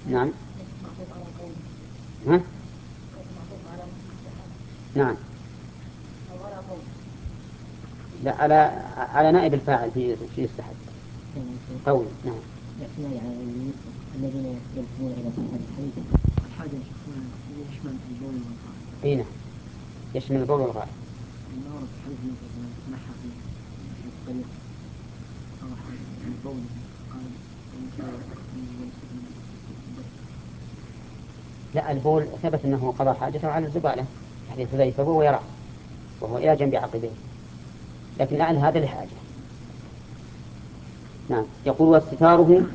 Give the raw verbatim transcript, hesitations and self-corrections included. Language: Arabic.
نعم. ها؟ نعم. لا، على على نائب الفاعل في في استحد قول. نعم. الذين ينتمون إلى صحة الحديث الحاجة يشمل البول والغائط. أي نعم، يشمل البول والغائط. ما ورد في الحديث مثلا تنحى في الطريق أو حاجة البول قال لا، البول ثبت أنه قضى حاجته على الزبالة حديث حذيفة وهو يرى وهو إلى جنب عقبه، لكن الآن هذا لحاجة. نعم. يقول واستتاره